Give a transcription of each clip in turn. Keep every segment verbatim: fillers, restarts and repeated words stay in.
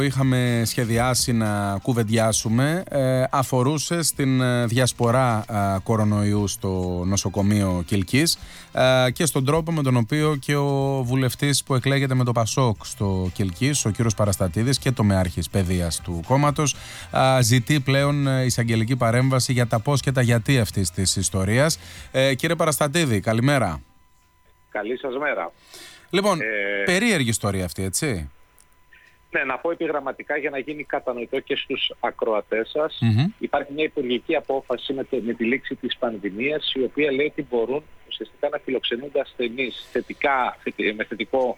είχαμε σχεδιάσει να κουβεντιάσουμε ε, αφορούσε στην ε, διασπορά ε, κορονοϊού στο νοσοκομείο Κιλκής ε, και στον τρόπο με τον οποίο και ο βουλευτής που εκλέγεται με το Πασόκ στο Κιλκής, ο κύριος Παραστατίδης, και το μεάρχης παιδείας του κόμματος, ε, ζητεί πλέον ε, εισαγγελική παρέμβαση για τα πώς και τα γιατί αυτής της ιστορίας. Ε, κύριε Παραστατίδη, καλημέρα. Καλή σας μέρα. Λοιπόν, ε... περίεργη ιστορία αυτή, έτσι. Ναι, να πω επιγραμματικά για να γίνει κατανοητό και στους ακροατές σας. Mm-hmm. Υπάρχει μια υπουργική απόφαση με, το, με τη λήξη της πανδημίας, η οποία λέει ότι μπορούν ουσιαστικά να φιλοξενούνται ασθενείς θετικά, με θετικό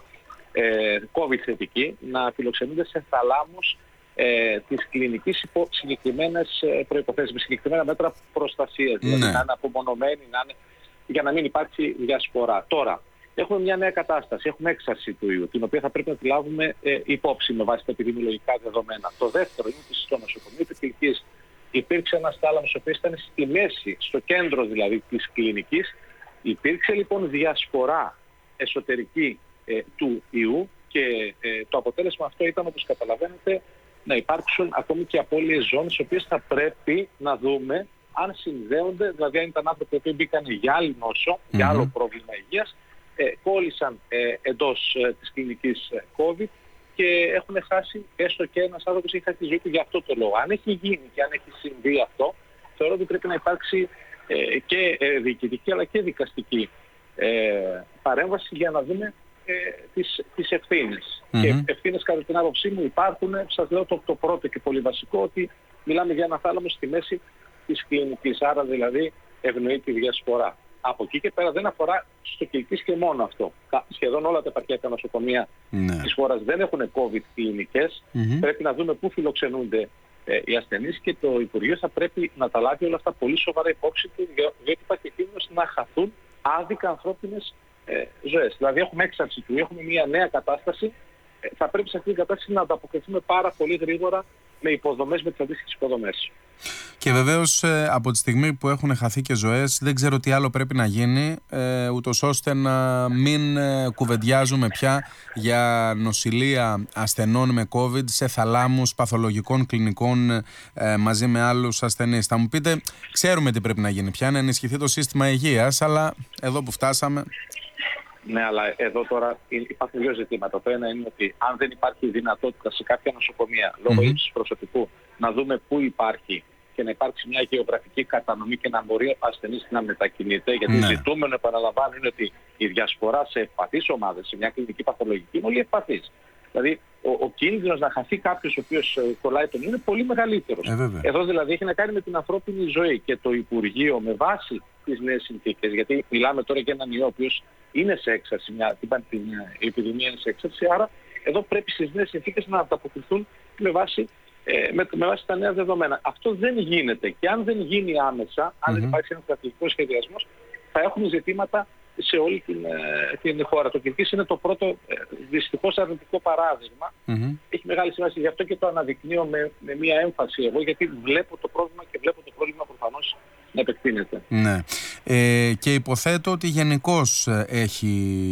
ε, COVID θετική, να φιλοξενούνται σε θαλάμους ε, της κλινικής υπό συγκεκριμένες ε, προϋποθέσεις, με συγκεκριμένα μέτρα προστασίας. Ναι. Δηλαδή να είναι απομονωμένοι, να είναι, για να μην υπάρξει διασπορά. Τώρα, έχουμε μια νέα κατάσταση, έχουμε έξαρση του ιού, την οποία θα πρέπει να τη λάβουμε ε, υπόψη με βάση τα επιδημιολογικά δεδομένα. Το δεύτερο είναι ότι στο νοσοκομείο της Κιλκής υπήρξε ένας θάλαμος ο οποίος ήταν στη μέση, στο κέντρο δηλαδή της κλινικής. Υπήρξε λοιπόν διασπορά εσωτερική ε, του ιού και ε, το αποτέλεσμα αυτό ήταν, όπως καταλαβαίνετε, να υπάρξουν ακόμη και απώλειες ζώνες, οι οποίες θα πρέπει να δούμε αν συνδέονται, δηλαδή αν ήταν άνθρωποι που μπήκαν για άλλη νόσο, mm-hmm. για άλλο πρόβλημα υγείας, Ε, κόλλησαν ε, εντός ε, της κλινικής ε, COVID και έχουν χάσει, έστω και ένας άνθρωπος έχει χάσει τη ζωή του για αυτό το λόγο. Αν έχει γίνει και αν έχει συμβεί αυτό, θεωρώ ότι πρέπει να υπάρξει ε, και ε, διοικητική αλλά και δικαστική ε, παρέμβαση για να δούμε ε, τις, τις ευθύνες. Mm-hmm. Και ευθύνες, κατά την άποψή μου, υπάρχουν. Σας λέω το, το πρώτο και πολύ βασικό, ότι μιλάμε για ένα θάλαμο στη μέση της κλινικής, άρα δηλαδή ευνοεί τη διασπορά. Από εκεί και πέρα δεν αφορά στο Κιλκής και μόνο αυτό. Σχεδόν όλα τα επαρχιακά νοσοκομεία ναι. της χώρας δεν έχουν COVID κλινικές. Mm-hmm. Πρέπει να δούμε πού φιλοξενούνται ε, οι ασθενείς και το Υπουργείο θα πρέπει να τα λάβει όλα αυτά πολύ σοβαρά υπόψη του, διότι υπάρχει κίνδυνος να χαθούν άδικα ανθρώπινες ε, ζωές. Δηλαδή έχουμε έξαρση του, έχουμε μια νέα κατάσταση. Ε, θα πρέπει σε αυτή την κατάσταση να ανταποκριθούμε πάρα πολύ γρήγορα με υποδομές, με τις αντίστοιχες υποδομές. Και βεβαίως ε, από τη στιγμή που έχουν χαθεί και ζωές, δεν ξέρω τι άλλο πρέπει να γίνει, ε, ούτως ώστε να μην ε, κουβεντιάζουμε πια για νοσηλεία ασθενών με COVID σε θαλάμους παθολογικών κλινικών ε, μαζί με άλλους ασθενείς. Θα μου πείτε, ξέρουμε τι πρέπει να γίνει πια, να ενισχυθεί το σύστημα υγείας, αλλά εδώ που φτάσαμε... Ναι, αλλά εδώ τώρα υπάρχουν δύο ζητήματα. Το ένα είναι ότι αν δεν υπάρχει δυνατότητα σε κάποια νοσοκομεία, λόγω mm-hmm. ύψης προσωπικού, να δούμε πού υπάρχει και να υπάρξει μια γεωγραφική κατανομή και να μπορεί ο ασθενής να μετακινείται. Γιατί ναι. ζητούμενο, επαναλαμβάνω, είναι ότι η διασπορά σε ευπαθείς ομάδες, σε μια κλινική παθολογική, είναι όλοι ευπαθείς. Δηλαδή, ο, ο κίνδυνος να χαθεί κάποιος ο οποίος κολλάει τον είναι πολύ μεγαλύτερος. Ε, Εδώ δηλαδή έχει να κάνει με την ανθρώπινη ζωή και το Υπουργείο με βάση τις νέες συνθήκες, γιατί μιλάμε τώρα για έναν ιό ο οποίος είναι σε έξαρση, μια, την, την, η επιδημία είναι σε έξαρση, άρα εδώ πρέπει στις νέες συνθήκες να ανταποκριθούν με βάση, ε, με, με βάση τα νέα δεδομένα. Αυτό δεν γίνεται και αν δεν γίνει άμεσα, αν mm-hmm. δεν υπάρξει ένας στρατηγικός σχεδιασμός, θα έχουμε ζητήματα σε όλη την, ε, την χώρα. Το Κιλκής είναι το πρώτο ε, δυστυχώς αρνητικό παράδειγμα. Mm-hmm. Έχει μεγάλη σημασία, γι' αυτό και το αναδεικνύω με, με μία έμφαση εγώ, γιατί βλέπω το πρόβλημα και βλέπω το πρόβλημα προφανώς να επεκτείνεται. Ναι. Ε, και υποθέτω ότι γενικώς έχει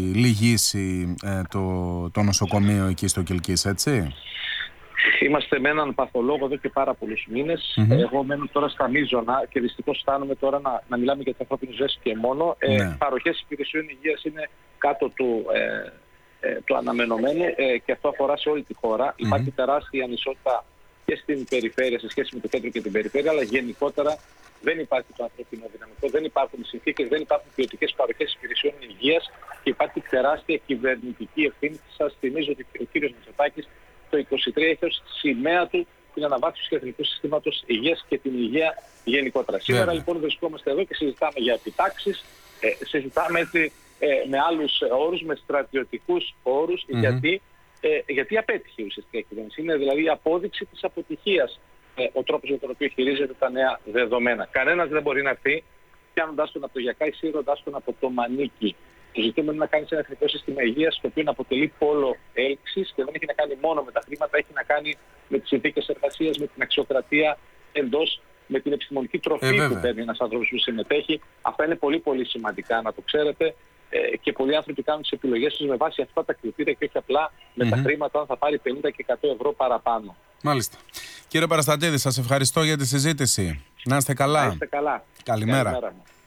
λυγίσει ε, το, το νοσοκομείο εκεί στο Κιλκής, έτσι. Είμαστε με έναν παθολόγο εδώ και πάρα πολλούς μήνες. Mm-hmm. Εγώ μένω τώρα στα μείζωνα και δυστυχώς φτάνουμε τώρα να, να μιλάμε για τις ανθρώπινες ζωές και μόνο. Ε, ναι. Παροχές υπηρεσιών υγείας είναι κάτω του, ε, ε, του αναμενωμένου ε, και αυτό αφορά σε όλη τη χώρα. Mm-hmm. Υπάρχει τεράστια ανισότητα και στην περιφέρεια σε σχέση με το κέντρο και την περιφέρεια, αλλά γενικότερα δεν υπάρχει το ανθρώπινο δυναμικό, δεν υπάρχουν συνθήκες, δεν υπάρχουν ποιοτικές παροχές υπηρεσιών υγείας και υπάρχει τεράστια κυβερνητική ευθύνη. Σας θυμίζω ότι ο κύριος Μητσοτάκης το είκοσι τρία έχει ως σημαία του την αναβάθμιση του εθνικού συστήματος υγείας και την υγεία γενικότερα. Yeah. Σήμερα λοιπόν βρισκόμαστε εδώ και συζητάμε για επιτάξεις, ε, συζητάμε έτσι, ε, με άλλους όρους, με στρατιωτικούς όρους, mm-hmm. γιατί, ε, γιατί απέτυχε ουσιαστικά η κυβέρνηση. Είναι δηλαδή η απόδειξη της αποτυχίας ε, ο τρόπος με τον οποίο χειρίζεται τα νέα δεδομένα. Κανένας δεν μπορεί να έρθει πιάνοντας τον από το γιακά ή σύροντας τον από το μανίκι. Το ζητούμενο είναι να κάνει ένα εθνικό σύστημα υγείας, το οποίο αποτελεί πόλο έλξης και δεν έχει να κάνει μόνο με τα χρήματα, έχει να κάνει με τις συνθήκες εργασίας, με την αξιοκρατία εντός, με την επιστημονική τροφή ε, που παίρνει ένας άνθρωπος που συμμετέχει. Αυτά είναι πολύ πολύ σημαντικά να το ξέρετε. Ε, και πολλοί άνθρωποι κάνουν τις επιλογές τους με βάση αυτά τα κριτήρια και όχι απλά με mm-hmm. τα χρήματα, αν θα πάρει πενήντα και εκατό ευρώ παραπάνω. Μάλιστα. Κύριε Παραστατίδη, σας ευχαριστώ για τη συζήτηση. Να είστε καλά. Να είστε καλά. Καλημέρα. Καλημέρα.